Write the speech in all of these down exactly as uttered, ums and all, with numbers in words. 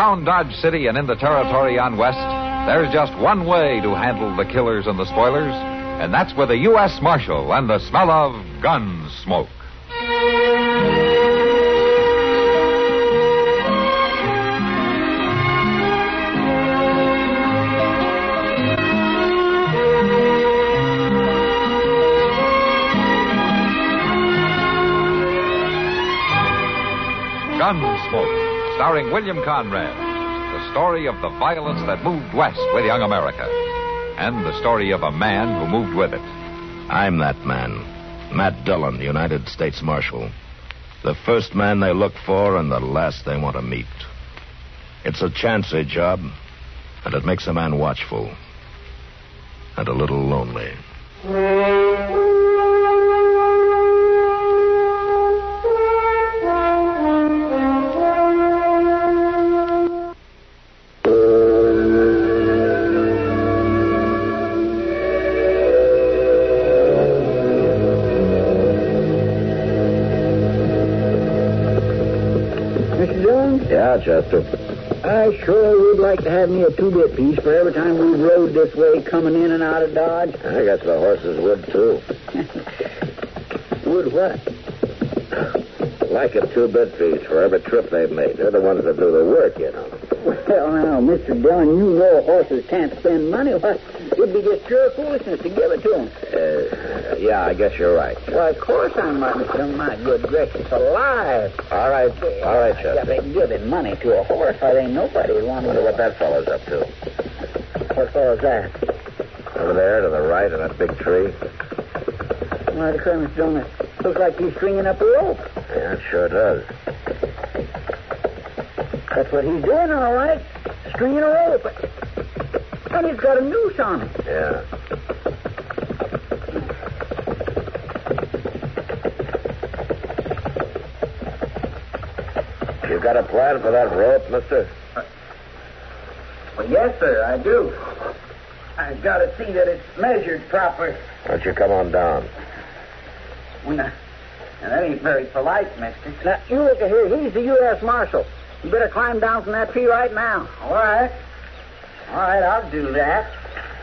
Around Dodge City and in the territory on West, there's just one way to handle the killers and the spoilers, and that's with a U S Marshal and the smell of gun smoke. Gunsmoke, starring William Conrad. The story of the violence that moved west with young America. And the story of a man who moved with it. I'm that man. Matt Dillon, United States Marshal. The first man they look for and the last they want to meet. It's a chancy job, and it makes a man watchful. And a little lonely. Chester. I sure would like to have me a two-bit piece for every time we rode this way coming in and out of Dodge. I guess the horses would, too. Would what? Like a two-bit piece for every trip they've made. They're the ones that do the work, you know. Well, now, Mister Dillon, you know horses can't spend money. What? It'd be just pure foolishness to give it to them. Uh, yeah, I guess you're right. Well, of course I'm right, Mister Dillon. My good gracious alive. All right. All right, Chester. Yeah, but giving money to a horse, I ain't nobody wanting Wonder what that fellow's up to. What fellow's that? Over there to the right of that big tree. Why, I declare, Mister Dillon, it looks like he's stringing up a rope. Yeah, it sure does. That's what he's doing, all right. Stringing a rope. And he's got a noose on it. Yeah. You got a plan for that rope, mister? Uh, well, yes, sir, I do. I've got to see that it's measured proper. Why don't you come on down? Well, now, now, that ain't very polite, mister. Now, you look at here. He's the U S Marshal. You better climb down from that tree right now. All right. All right, I'll do that.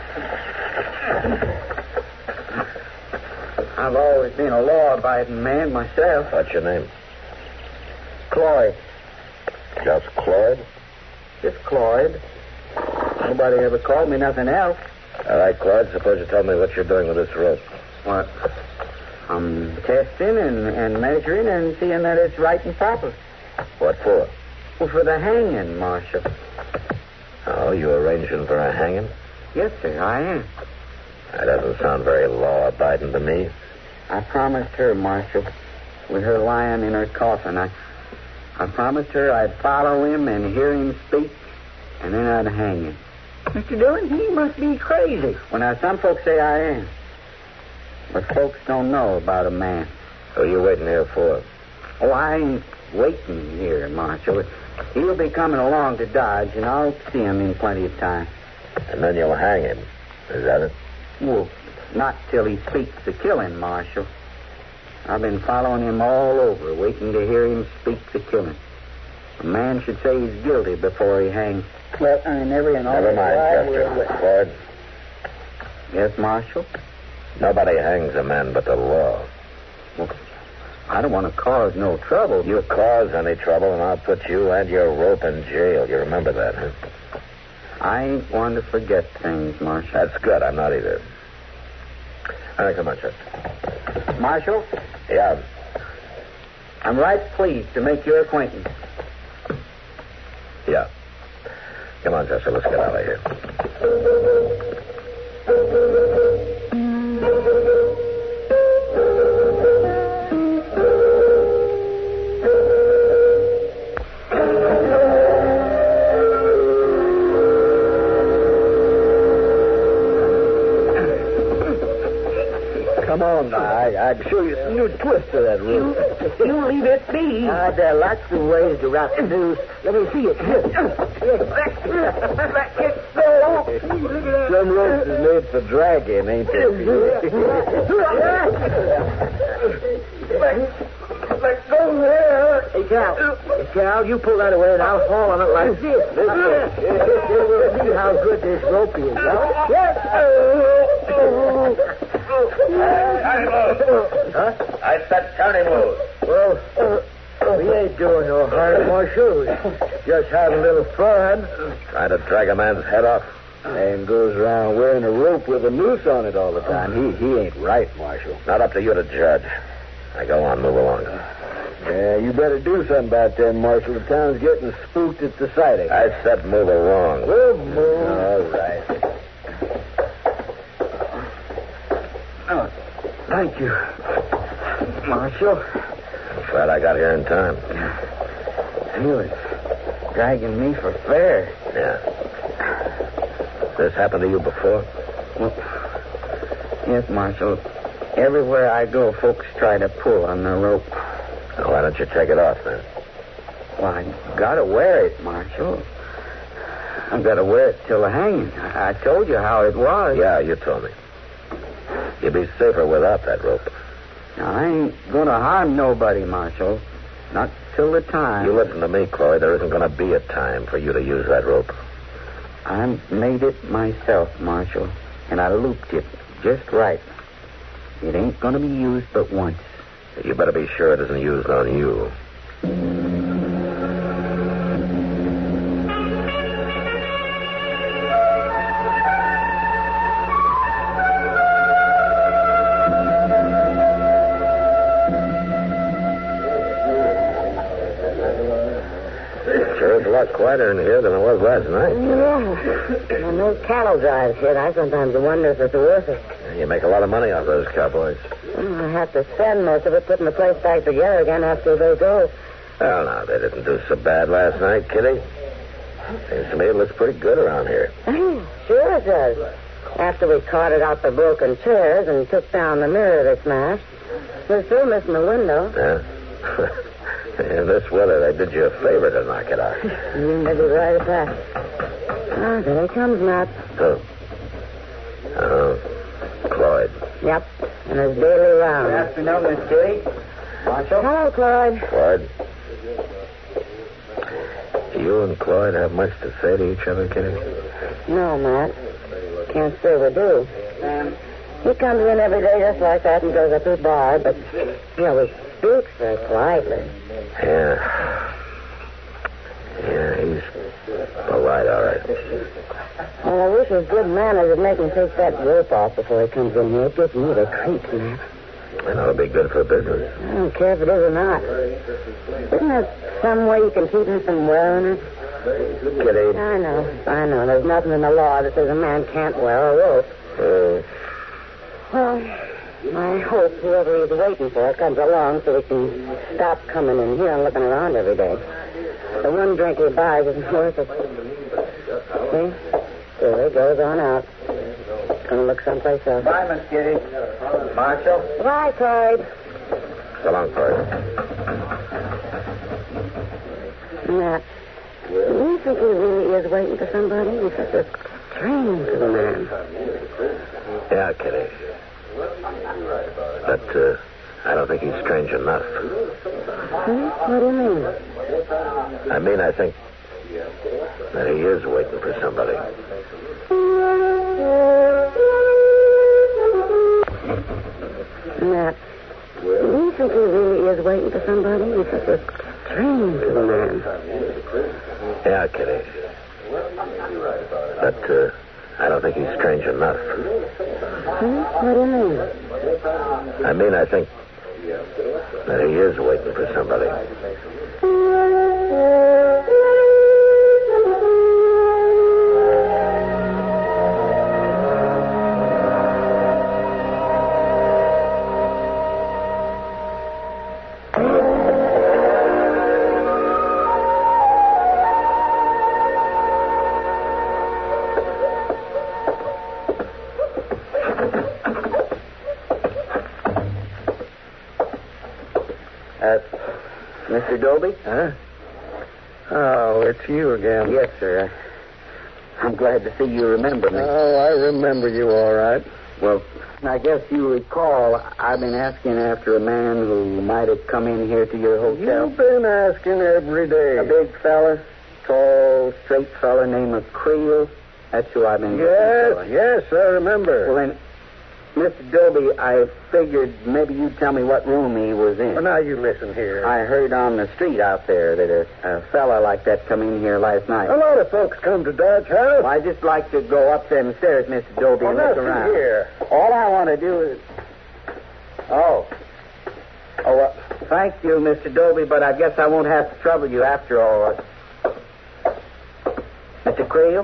I've always been a law-abiding man myself. What's your name? Cloyd. Just Cloyd? Just Cloyd. Nobody ever called me nothing else. All right, Cloyd, suppose you tell me what you're doing with this rope. What? I'm testing and, and measuring and seeing that it's right and proper. What for? Well, for the hanging, Marshal. Oh, you arranging for a hanging? Yes, sir, I am. That doesn't sound very law-abiding to me. I promised her, Marshal, with her lying in her coffin. I, I promised her I'd follow him and hear him speak, and then I'd hang him. Mister Dillon, he must be crazy. Well, now, some folks say I am. But folks don't know about a man. Who are you waiting here for? Oh, I ain't waiting here, Marshal. He'll be coming along to Dodge, and I'll see him in plenty of time. And then you'll hang him. Is that it? Well, not till he speaks the killing, Marshal. I've been following him all over, waiting to hear him speak the killing. A man should say he's guilty before he hangs. Well, I never in all Never mind, Chester. Cloyd. Yes, Marshal? Nobody hangs a man but the law. Well, I don't want to cause no trouble. You cause any trouble, and I'll put you and your rope in jail. You remember that, huh? I ain't one to forget things, Marshal. That's good. I'm not either. All right, come on, Chester. Marshal? Yeah? I'm right pleased to make your acquaintance. Yeah. Come on, Chester. Let's get out of here. Come on, now. I, I'd show you some new twists of that rope. You, you leave it be. Uh, there are lots of ways to wrap the noose. Let me see it. Here. Some ropes is made for dragging, ain't they? Let go there. Hey, Cal. Hey, Cal, you pull that away and I'll haul on it like this. This is. Then we'll see how good this rope is. Huh? Yes. Huh? I said turn him loose. Well, uh, we ain't doing no harm, Marshal. Just having a little fun. Trying to drag a man's head off. Man goes around wearing a rope with a noose on it all the time. He he ain't right, Marshal. Not up to you to judge. Now go on, move along. Yeah, you better do something about that, Marshal. The town's getting spooked at the sighting. I said move along. We'll move. All right. Oh, thank you, Marshal. I'm glad I got here in time. He was dragging me for fair. Yeah. This happened to you before? Well, yes, Marshal. Everywhere I go, folks try to pull on the rope. Now, why don't you take it off, then? Well, I gotta wear it, Marshal. I've gotta wear it till the hanging. I, I told you how it was. Yeah, you told me. You'd be safer without that rope. Now, I ain't gonna harm nobody, Marshal. Not till the time. You listen to me, Chloe. There isn't gonna be a time for you to use that rope. I made it myself, Marshal, and I looped it just right. It ain't gonna be used but once. You better be sure it isn't used on you. Sure is a lot quieter in here than it was last night. Yeah. When those cattle drives hit, I sometimes wonder if it's worth it. You make a lot of money off those cowboys. Well, I have to spend most of it putting the place back together again after they go. Well, now, they didn't do so bad last night, Kitty. Seems to me it looks pretty good around here. Sure it does. After we carted out the broken chairs and took down the mirror they smashed, we're still missing the window. Yeah? In this weather, they did you a favor to knock it out. You may be right at that. Ah, there he comes, Matt. Who? Oh, Cloyd. Yep, and his daily round. Good afternoon, Miss Kitty. Marshal? Hello, Clyde. Cloyd? You and Cloyd have much to say to each other, Kitty? No, Matt. Can't say we do. He comes in every day just like that and goes up to the bar, but he always speaks very quietly. Yeah. Yeah, he's polite, all right. Well, I wish his good manners would make him take that rope off before he comes in here. It gives me the creeps, Matt. And it'll be good for business. I don't care if it is or not. Isn't there some way you can keep him from wearing it? Kitty. I know, I know. There's nothing in the law that says a man can't wear a rope. Uh, Well, I hope whoever he's waiting for comes along so we can stop coming in here and looking around every day. The one drink he buys isn't worth it. See? There he goes on out. Gonna look someplace else. Bye, Miss Kitty. Marshal? Bye, Clyde. so long, Cloyd. Matt, do you think he really is waiting for somebody? He's such a strange little man. Yeah, Kitty. But uh, I don't think he's strange enough. Hmm? What do you mean? I mean, I think that he is waiting for somebody. Matt, do you think he really is waiting for somebody? He's such a strange little man. Yeah, Kitty. But uh, I don't think he's strange enough. Hmm? What do you mean? I mean, I think that he is waiting for somebody. Uh, Mister Dolby? Huh? Oh, it's you again. Yes, sir. I'm glad to see you remember me. Oh, I remember you all right. Well, I guess you recall I've been asking after a man who might have come in here to your hotel. You've been asking every day. A big fella, tall, straight fella named McCreel. That's who I've been Yes, looking for. yes, I remember. Well, then, Mister Doby, I figured maybe you'd tell me what room he was in. Well, now you listen here. I heard on the street out there that a, a fella like that come in here last night. A lot of folks come to Dodge House. Well, I just like to go up them stairs, Mister Doby, Well, and look listen around. here. All I want to do is... Oh. Oh, well, thank you, Mister Doby, but I guess I won't have to trouble you after all. Mister Creel?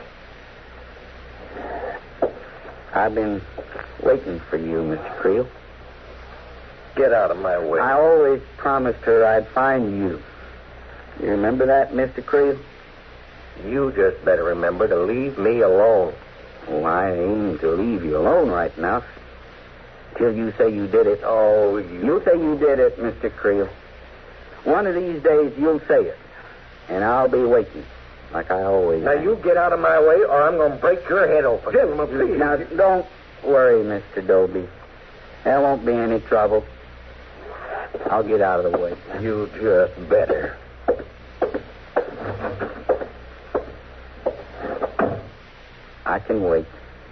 I've been waiting for you, Mister Creel. Get out of my way. I always promised her I'd find you. You remember that, Mister Creel? You just better remember to leave me alone. Oh, I aim to leave you alone right now. Till you say you did it. Oh, you... You say you did it, Mister Creel. One of these days you'll say it. And I'll be waiting, like I always Now, am. you get out of my way, or I'm going to break your head open. Jim, please. Now, don't worry, Mister Doby. There won't be any trouble. I'll get out of the way. You just better. I can wait.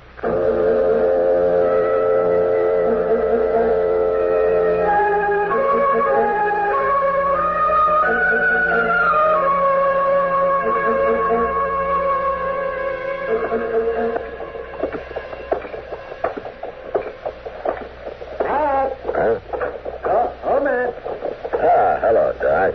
Huh? Oh, oh, Matt. Ah, hello, Doc.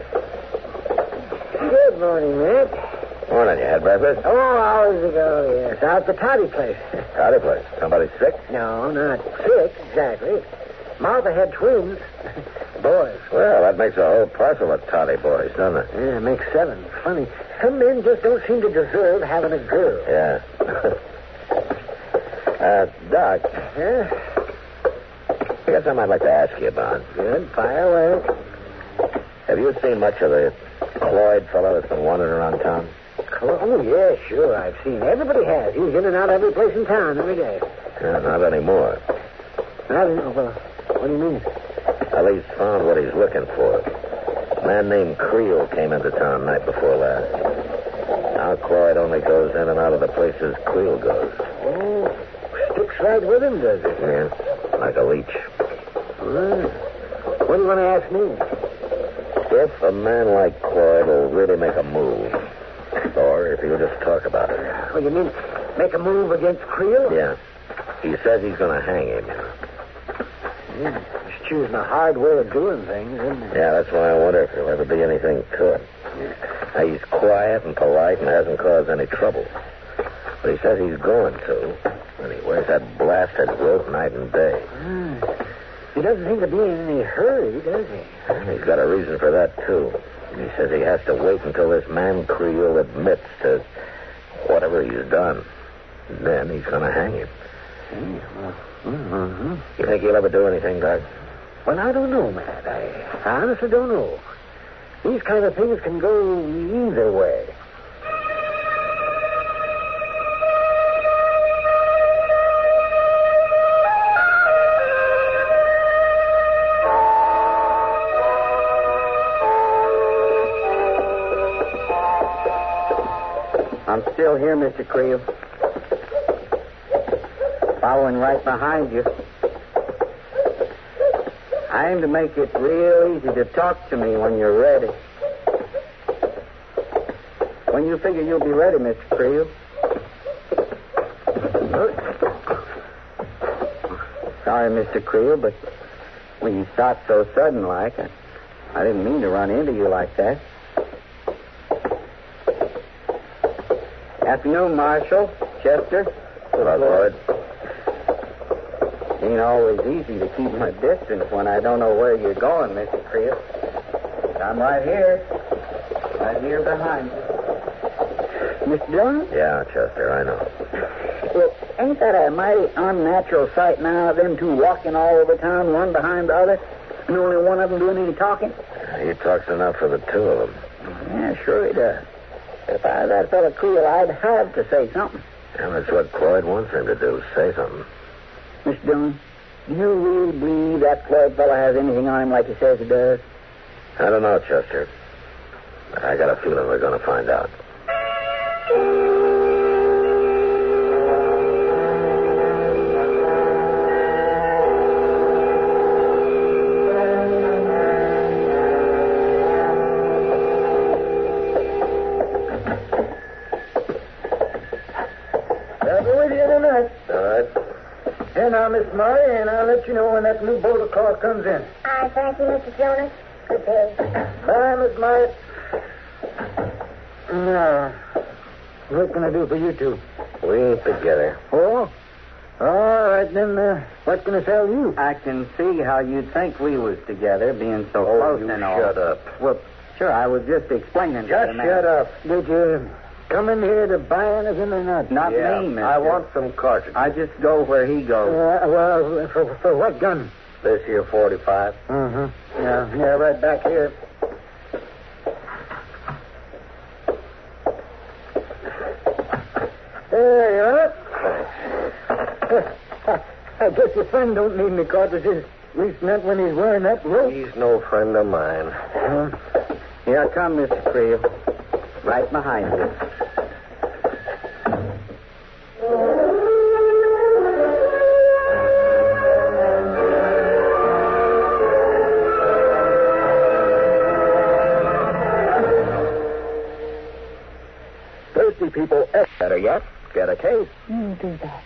Good morning, Matt. Morning. You had breakfast? Oh, hours ago, yes. Out at the Toddy place. Howdy, place. Somebody sick? No, not sick, exactly. Martha had twins. Boys. Well, that makes a whole parcel of toddy boys, doesn't it? Yeah, it makes seven. Funny. Some men just don't seem to deserve having a girl. Yeah. uh, Doc, Huh? I got something I'd like to ask you about. Good. Fire away. Have you seen much of the Cloyd fellow that's been wandering around town? Oh, yeah, sure. I've seen. Everybody has. He's in and out every place in town every day. Yeah, not anymore. I don't know. Well, what do you mean? Well, he's found what he's looking for. A man named Creel came into town night before last. Now Cloyd only goes in and out of the places Creel goes. Oh, sticks right with him, does it? Yeah, like a leech. Well, what do you want to ask me? If a man like Cloyd will really make a move, or if he'll just talk about it. What do you mean? Make a move against Creel? Yeah. He says he's going to hang him. Yeah, he's choosing a hard way of doing things, isn't he? Yeah, that's why I wonder if there'll ever be anything to it. Now, he's quiet and polite and hasn't caused any trouble. But he says he's going to. And he wears that blasted rope night and day. Ah, he doesn't seem to be in any hurry, does he? And he's got a reason for that, too. He says he has to wait until this man Creel admits to whatever he's done. And then he's going to hang him. Mm-hmm. You think he'll ever do anything, Doc? Well, I don't know, Matt. I, I honestly don't know. These kind of things can go either way. I'm still here, Mister Creel. Following right behind you. I aim to make it real easy to talk to me when you're ready. When you figure you'll be ready, Mister Creel. Sorry, Mister Creel, but when you stopped so sudden like, I, I didn't mean to run into you like that. Afternoon, Marshal. Chester. Hello, Cloyd. Ain't always easy to keep my distance when I don't know where you're going, Mister Creel. I'm right here. Right here behind you. Mister Dillon? Yeah, Chester, I know. Well, ain't that a mighty unnatural sight now, them two walking all over town, one behind the other, and only one of them doing any talking? He talks enough for the two of them. Yeah, sure he does. If I was that fellow Creel, I'd have to say something. And that's what Cloyd wants him to do, say something. Mister Dillon, do you really believe that Floyd fellow has anything on him like he says he does? I don't know, Chester. But I got a feeling we're going to find out. I'll be with you tonight. All right. Here now, Miss Murray, and I'll let you know when that new boat of car comes in. I thank you, Mister Jonas. Good day. Bye, Miss Murray. Now, what can I do for you two? We ain't together. Oh? All right, then, uh, what can I tell you? I can see how you'd think we was together, being so Oh, close you and all. shut up. Well, sure, I was just explaining to Just the man. shut up. Did you come in here to buy anything or not? Not Yeah, me, mister. I want some cartridges. I just go where he goes. Uh, well, for, for what gun? This here forty-five. Uh-huh. Yeah, yeah, right back here. There you are. I guess your friend don't need any cartridges. At least not when he's wearing that rope. He's no friend of mine. Uh, Here I come, Mister Creel. Right behind you. Thirsty people, better yet, get a case. You do that.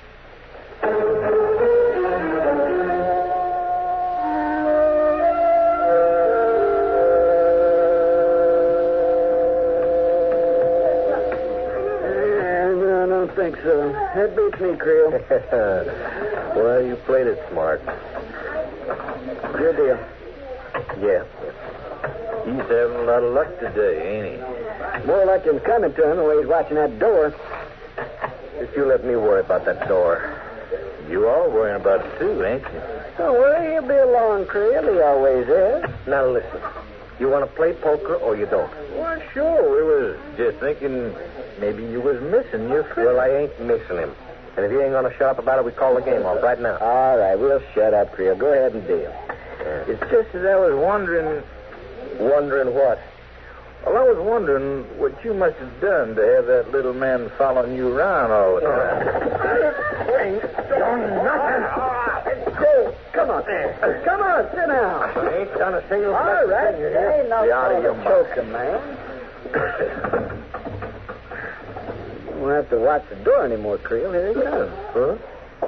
no, I don't think so. That beats me, Creel. Well, you played it smart. Good deal. Yeah. He's having a lot of luck today, ain't he? More like him coming to him the way he's watching that door. Just you let me worry about that door. You are worrying about it, too, ain't you? Don't worry, he'll be along, Creel. He always is. Now, listen. You want to play poker or you don't? Well, sure. We was just thinking maybe you was missing your friend. Well, I ain't missing him. And if you ain't going to shut up about it, we call the game off right now. All right, we'll shut up, Creel. Go ahead and deal. Yeah. It's just as I was wondering... Wondering what? Well, I was wondering what you must have done to have that little man following you around all the time. I ain't done nothing. Go. Come on. Come on, sit down. I ain't done a single All right. thing. There ain't no Be out of your choking, man. You won't have to watch the door anymore, Creel. Here he comes. Huh?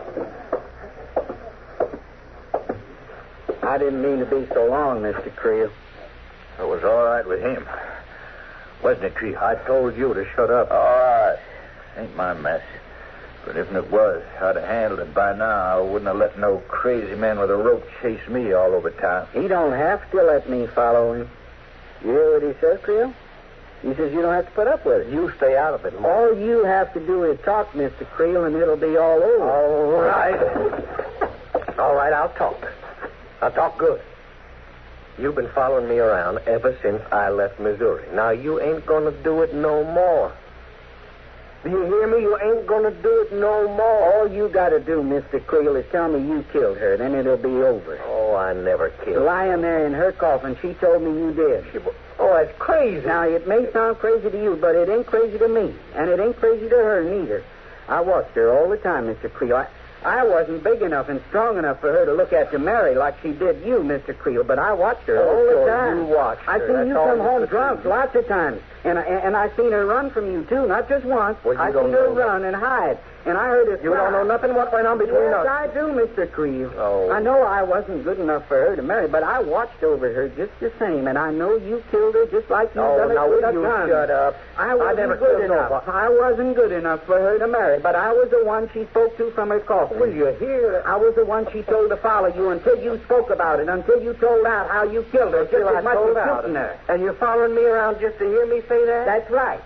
I didn't mean to be so long, Mister Creel. It was all right with him. Wasn't it, Creel? I told you to shut up. All right. Ain't my mess. But if it was, I'd have handled it by now. I wouldn't have let no crazy man with a rope chase me all over town. He don't have to let me follow him. You hear what he says, Creel? He says you don't have to put up with it. You stay out of it, Mark. All you have to do is talk, Mister Creel, and it'll be all over. All right. All right, I'll talk. I'll talk good. You've been following me around ever since I left Missouri. Now, you ain't going to do it no more. Do you hear me? You ain't going to do it no more. All you got to do, Mister Creel, is tell me you killed her. Then it'll be over. Oh, I never killed. Lying there in her coffin, she told me you did. She, oh, that's crazy. Now, it may sound crazy to you, but it ain't crazy to me. And it ain't crazy to her neither. I watched her all the time, Mister Creel. I, I wasn't big enough and strong enough for her to look at you marry like she did you, Mister Creel, but I watched her Oh, all the sure, time. you watched her. I seen That's you all come you home could drunk do. lots of times. And I, and I seen her run from you, too, not just once. Well, you I don't seen her know that. run and hide. And I heard her You cry. don't know nothing what went on between Yes, us. I do, Mister Creel. Oh. I know I wasn't good enough for her to marry, but I watched over her just the same, and I know you killed her just like you Oh, done it now with will a you gun. shut up? I I wasn't never good killed enough. nobody. I wasn't good enough for her to marry, but I was the one she spoke to from her coffin. Will you hear? I was the one she told to follow you until you spoke about it, until you told out how you killed her, just Until I as much told as out. shooting her. And you're following me around just to hear me say that? That's right.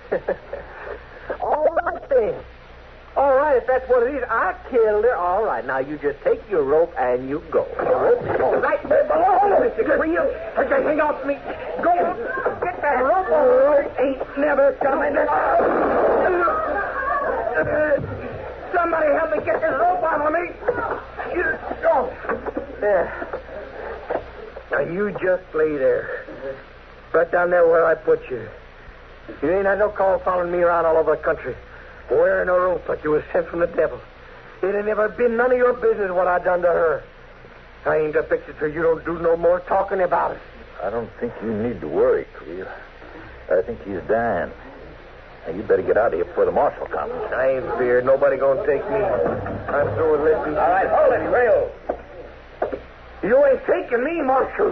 All right, then. All right, if that's what it is, I killed her. All right, now you just take your rope and you go. All right, there below, Mister Creel. Take your thing off me. Go. Get that rope. Rope ain't never coming. Somebody help me get this rope off of me. You don't. There. Now, you just lay there. Right down there where I put you. You ain't had no call following me around all over the country, wearing a rope like you was sent from the devil. It ain't never been none of your business what I done to her. I ain't to fix it so you don't do no more talking about it. I don't think you need to worry, Creel. I think he's dying. Now, you better get out of here before the marshal comes. I ain't feared. Nobody gonna take me. I'm through with listening. All right, hold it, Creel. You ain't taking me, Marshal.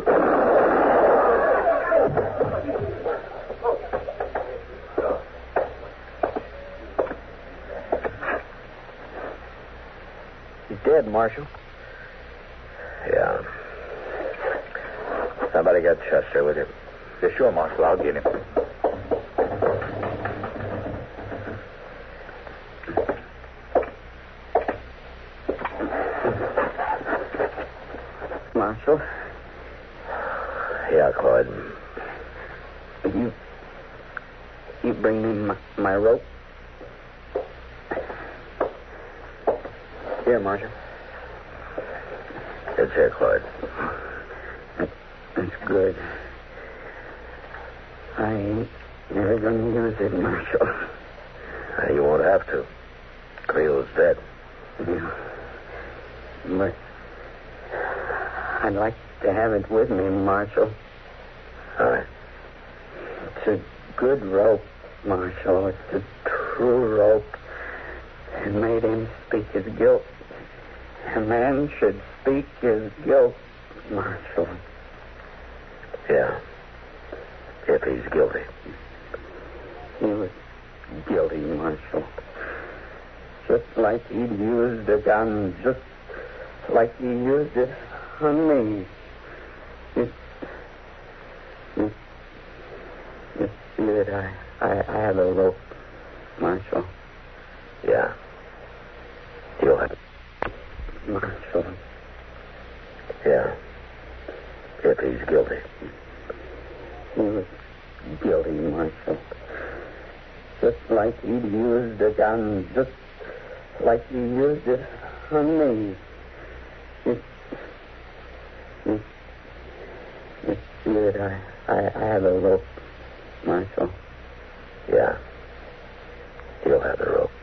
He's dead, Marshal. Yeah. Somebody got Chester with him. Yeah, sure, Marshal. I'll get him. Marshal? Yeah, Clyde. You... You bring me my, my rope? Here, Marshal. It's here, Clyde. That, that's good. I ain't never gonna use it, Marshal. Uh, you won't have to. Creel's dead. Yeah. But I'd like to have it with me, Marshal. All right. It's a good rope, Marshal. It's a true rope. It made him speak his guilt. A man should speak his guilt, Marshal. Yeah. If he's guilty. He was guilty, Marshal. Just like he'd used a gun, just like he used it on me. You, you, you see that I, I, I have a rope, Marshal. Yeah. You'll have it. Marshal. Yeah. If he's guilty. He was guilty, Marshal. Just like he'd used a gun, just like he used it on me. You, you, you see that I, I, I have a rope, Marshal. Yeah. You'll have the rope.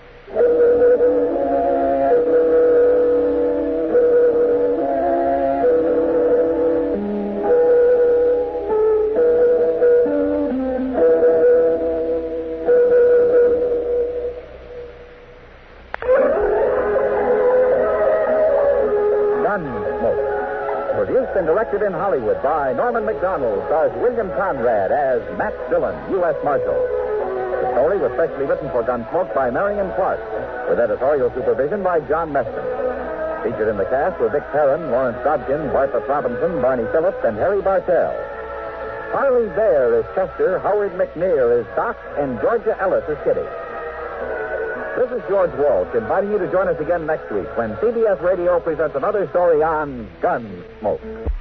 Produced and directed in Hollywood by Norman Macdonald, stars William Conrad as Matt Dillon, U S Marshal. The story was specially written for Gunsmoke by Marion Clark, with editorial supervision by John Meston. Featured in the cast were Vic Perrin, Lawrence Dobkin, Bartlett Robinson, Barney Phillips, and Harry Bartell. Harley Bear is Chester, Howard McNear is Doc, and Georgia Ellis is Kitty. This is George Walsh inviting you to join us again next week when C B S Radio presents another story on Gunsmoke.